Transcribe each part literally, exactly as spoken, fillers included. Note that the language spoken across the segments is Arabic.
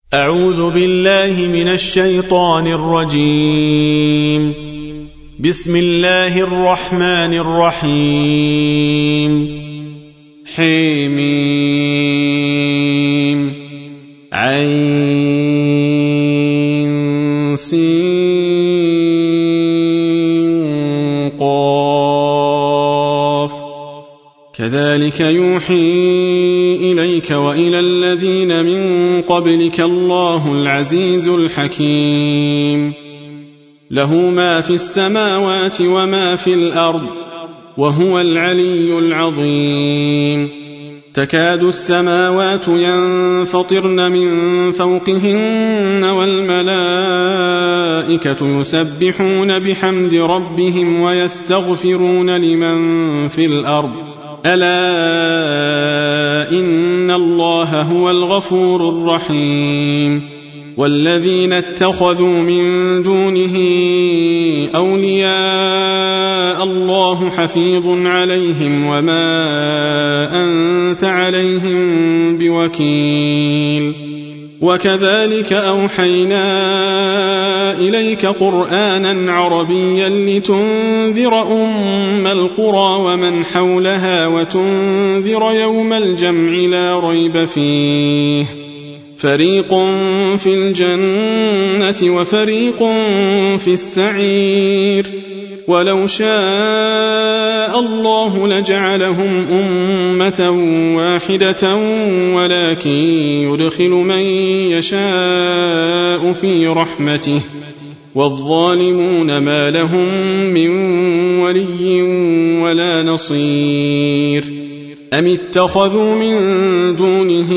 أعوذ بالله من الشيطان الرجيم. بسم الله الرحمن الرحيم. حميم عين سين قاف كذلك يوحي إليك وإلى الذين من قبلك الله العزيز الحكيم. له ما في السماوات وما في الأرض وهو العلي العظيم. تكاد السماوات ينفطرن من فوقهن والملائكة يسبحون بحمد ربهم ويستغفرون لمن في الأرض ألا إن الله هو الغفور الرحيم. والذين اتخذوا من دونه أولياء الله حفيظ عليهم وما أنت عليهم بوكيل. وكذلك أوحينا إليك قرآنا عربيا لتنذر أم القرى ومن حولها وتنذر يوم الجمع لا ريب فيه فريق في الجنة وفريق في السعير. ولو شاء الله لجعلهم أمة واحدة ولكن يدخل من يشاء في رحمته والظالمون ما لهم من ولي ولا نصير. أم اتخذوا من دونه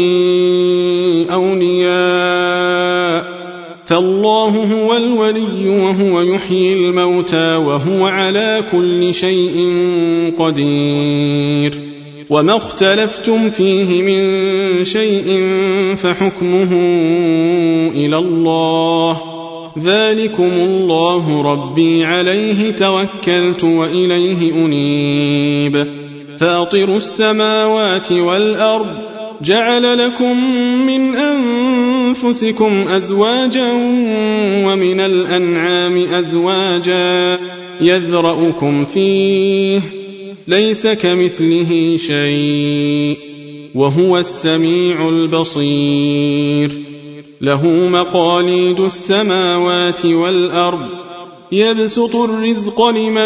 أولياء فالله هو الولي وهو يحيي الموتى وهو على كل شيء قدير. وما اختلفتم فيه من شيء فحكمه إلى الله ذلكم الله ربي عليه توكلت وإليه أنيب. فاطر السماوات والأرض جعل لكم من أنفسكم أزواجا ومن الأنعام أزواجا يذرأكم فيه ليس كمثله شيء وهو السميع البصير. له مقاليد السماوات والأرض يبسط الرزق لمن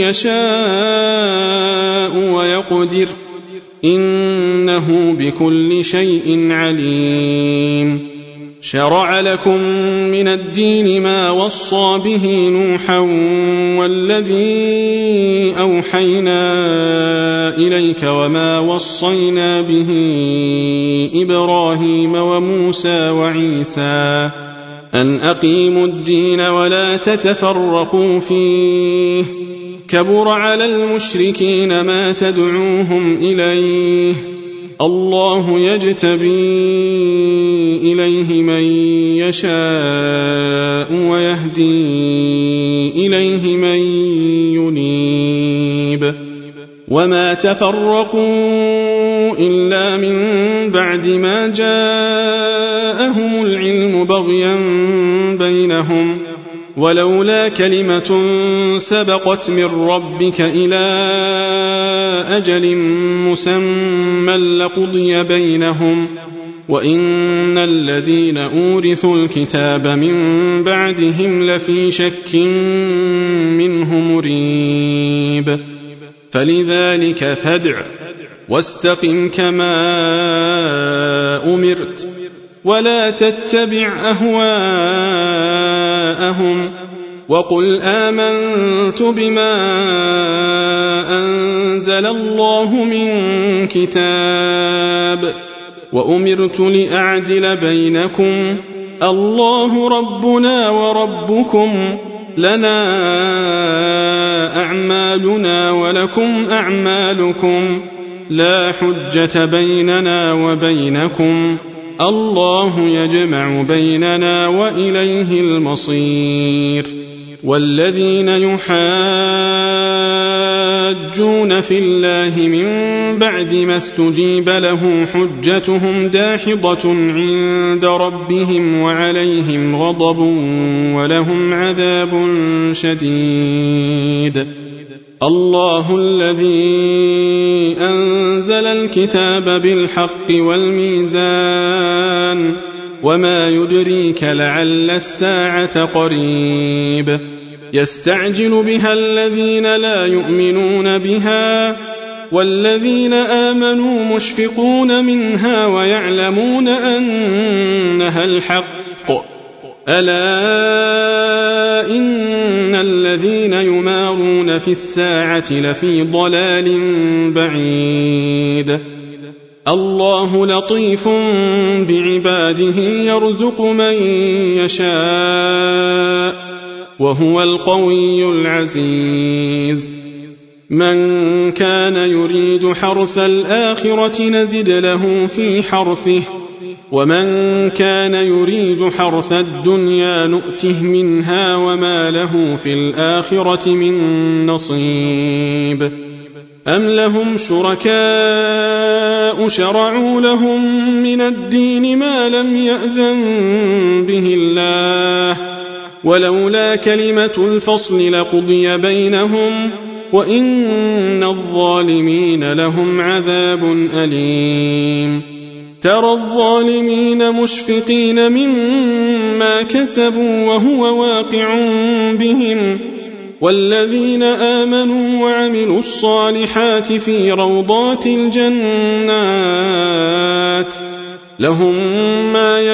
يشاء ويقدر إنه بكل شيء عليم. شرع لكم من الدين ما وصى به نوحا والذي أوحينا إليك وما وصينا به إبراهيم وموسى وعيسى أن أقيموا الدين ولا تتفرقوا فيه كبر على المشركين ما تدعوهم إليه الله يجتبي إليه من يشاء ويهدي إليه من ينيب. وما تفرقوا إلا من بعد ما جاءهم العلم بغيا بينهم ولولا كلمة سبقت من ربك إلى أجل مسمى لقضي بينهم وإن الذين أورثوا الكتاب من بعدهم لفي شك منه مريب. فلذلك فادع واستقم كما أمرت ولا تتبع أهواءهم وقل آمنت بما أنزل الله من كتاب وأمرت لأعدل بينكم الله ربنا وربكم لنا أعمالنا ولكم أعمالكم لا حجة بيننا وبينكم الله يجمع بيننا وإليه المصير. والذين يحاجون في الله من بعد ما استجيب له حجتهم داحضة عند ربهم وعليهم غضب ولهم عذاب شديد. الله الذي أنزل الكتاب بالحق والميزان وما يدريك لعل الساعة قريب. يستعجل بها الذين لا يؤمنون بها والذين آمنوا مشفقون منها ويعلمون أنها الحق. ألا إن الذين يمارون في الساعة لفي ضلال بعيد. الله لطيف بعباده يرزق من يشاء وهو القوي العزيز. من كان يريد حرث الآخرة نزد له في حرثه ومن كان يريد حرث الدنيا نؤته منها وما له في الآخرة من نصيب. أم لهم شركاء شرعوا لهم من الدين ما لم يأذن به الله ولولا كلمة الفصل لقضي بينهم وإن الظالمين لهم عذاب أليم. ترى الظالمين مشفقين مما كسبوا وهو واقع بهم والذين آمنوا وعملوا الصالحات في روضات الجنات لهم ما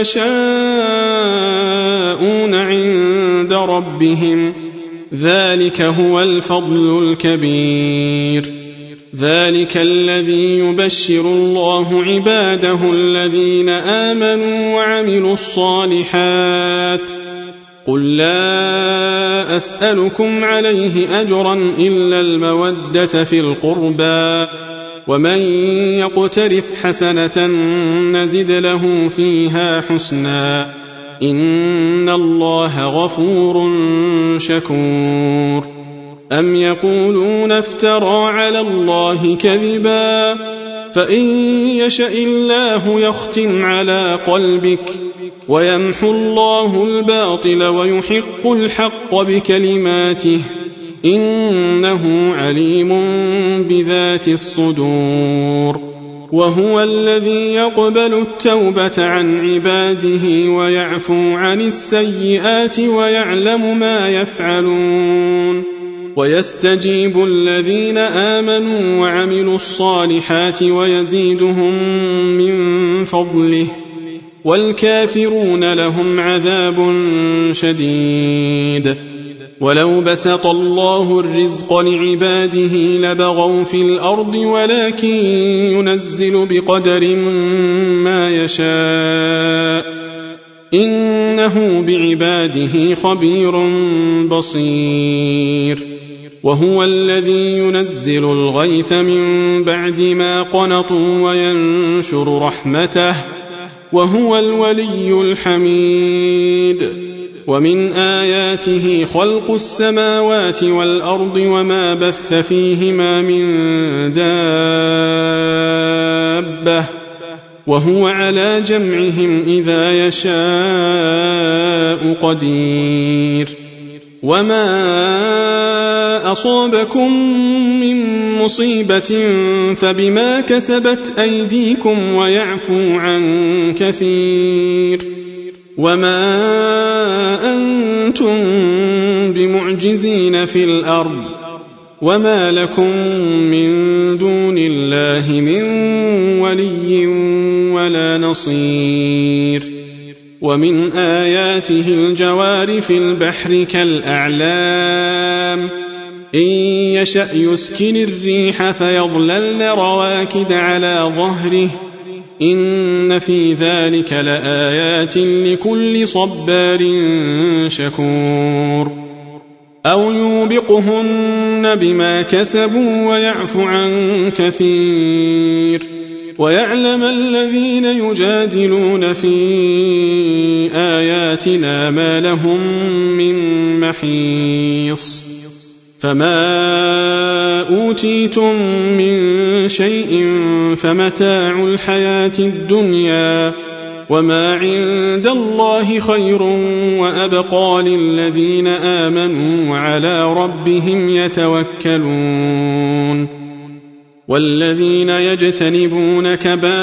يشاءون عند ربهم ذلك هو الفضل الكبير. ذلك الذي يبشر الله عباده الذين آمنوا وعملوا الصالحات. قل لا أسألكم عليه أجرا إلا المودة في القربى ومن يقترف حسنة نزد له فيها حسنا إن الله غفور شكور. أم يقولون افترى على الله كذبا فإن يشأ الله يختم على قلبك ويمحو الله الباطل ويحق الحق بكلماته إنه عليم بذات الصدور. وهو الذي يقبل التوبة عن عباده ويعفو عن السيئات ويعلم ما يفعلون ويستجيب الذين آمنوا وعملوا الصالحات ويزيدهم من فضله والكافرون لهم عذاب شديد. ولو بسط الله الرزق لعباده لبغوا في الأرض ولكن ينزل بقدر ما يشاء إنه بعباده خبير بصير. وهو الذي ينزل الغيث من بعد ما قنطوا وينشر رحمته وهو الولي الحميد. ومن آياته خلق السماوات والأرض وما بث فيهما من دابة وهو على جمعهم إذا يشاء قدير. وما أصابكم من مصيبة فبما كسبت أيديكم ويعفو عن كثير. وما أنتم بمعجزين في الأرض وما لكم من دون الله من ولي ولا نصير. ومن آياته الجوار في البحر كالأعلام إن يشأ يسكن الريح فيظللن رواكد على ظهره إن في ذلك لآيات لكل صبار شكور. أو يوبقهن بما كسبوا ويعفو عن كثير ويعلم الذين يجادلون في آياتنا ما لهم من المحيص فما أوتيتم من شيء فمتاع الحياة الدنيا وما عند الله خير وأبقى للذين آمنوا وعلى ربهم يتوكلون والذين يجتنبون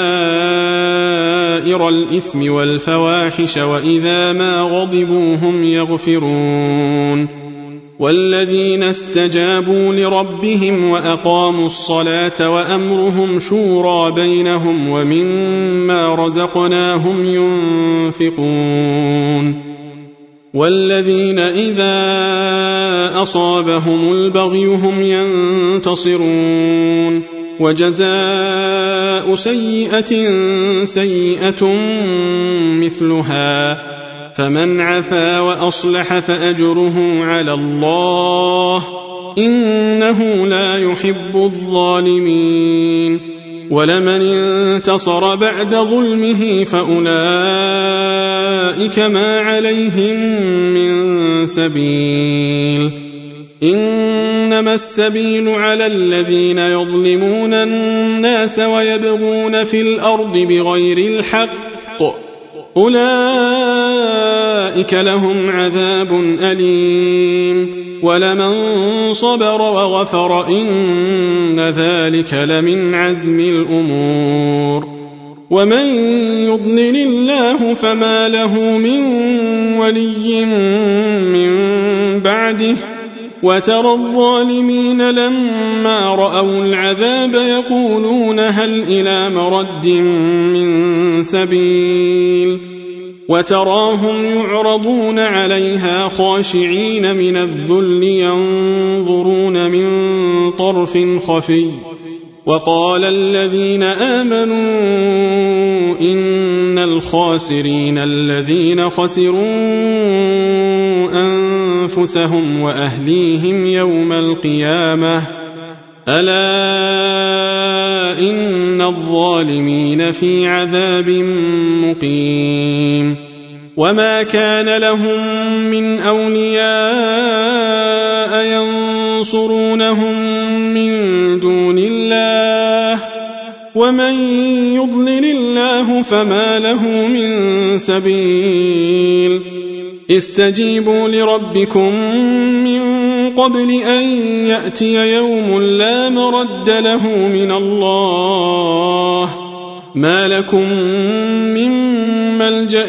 كبائر الإثم والفواحش وإذا ما غضبوا هم يغفرون والذين استجابوا لربهم وأقاموا الصلاة وأمرهم شورى بينهم ومما رزقناهم ينفقون والذين إذا أصابهم البغي هم ينتصرون وجزاء سيئة سيئة مثلها فمن عفا وأصلح فأجره على الله إنه لا يحب الظالمين ولمن انتصر بعد ظلمه فأولئك ما عليهم من سبيل إنما السبيل على الذين يظلمون الناس ويبغون في الأرض بغير الحق أولئك لهم عذاب أليم ولمن صبر وغفر إن ذلك لمن عزم الأمور ومن يضلل الله فما له من ولي من بعده وترى الظالمين لما رأوا العذاب يقولون هل إلى مرد من سبيل وتراهم يعرضون عليها خاشعين من الذل ينظرون من طرف خفي وقال الذين آمنوا إن الخاسرين الذين خسروا أنفسهم وأهليهم يوم القيامة ألا إن الظالمين في عذاب مقيم وما كان لهم من أولياء ينصرونهم من دون الله ومن يضلل الله فما له من سبيل استجيبوا لربكم من قبل أن يأتي يوم لا مرد له من الله ما لكم من ملجأ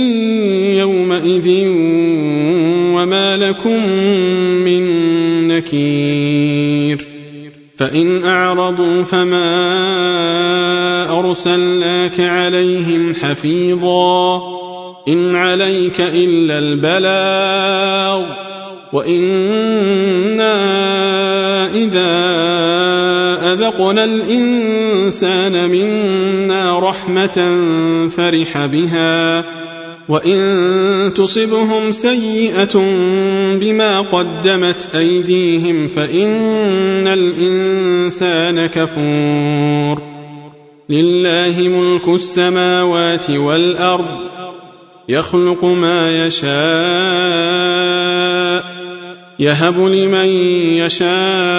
يومئذ وما لكم من نكير فإن أعرضوا فما أرسلناك عليهم حفيظا إن عليك إلا البلاغ وإنا إذا أذقنا الإنسان منا رحمة فرح بها وإن تصبهم سيئة بما قدمت أيديهم فإن الإنسان كفور لله ملك السماوات والأرض يخلق ما يشاء يهب لمن يشاء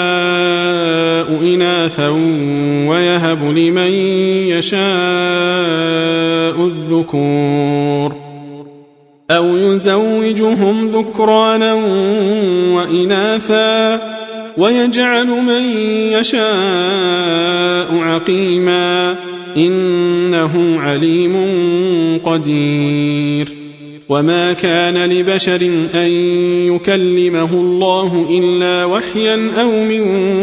إناثا ويهب لمن يشاء الذكور أو يزوجهم ذكرانا وإناثا ويجعل من يشاء عقيما إنه عليم قدير وما كان لبشر أن يكلمه الله إلا وحيا أو من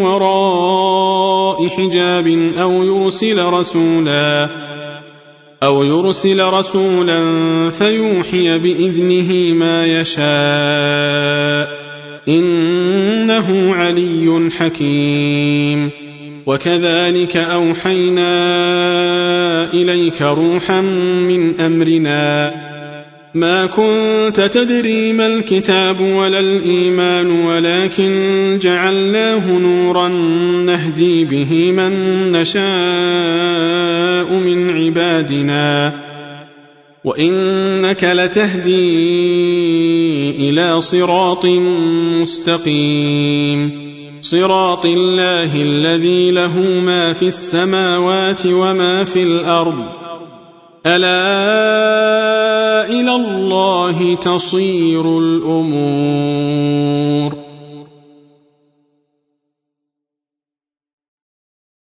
وراء حجاب أو يرسل رسولا أو يرسل رسولا فيوحي بإذنه ما يشاء إنه علي حكيم وكذلك أوحينا إليك روحا من أمرنا ما كنت تدري ما الكتاب ولا الإيمان ولكن جعلناه نورا نهدي به من نشاء من عبادنا وإنك لتهدي إلى صراط مستقيم صراط الله الذي له ما في السماوات وما في الأرض ألا إلى الله تصير الأمور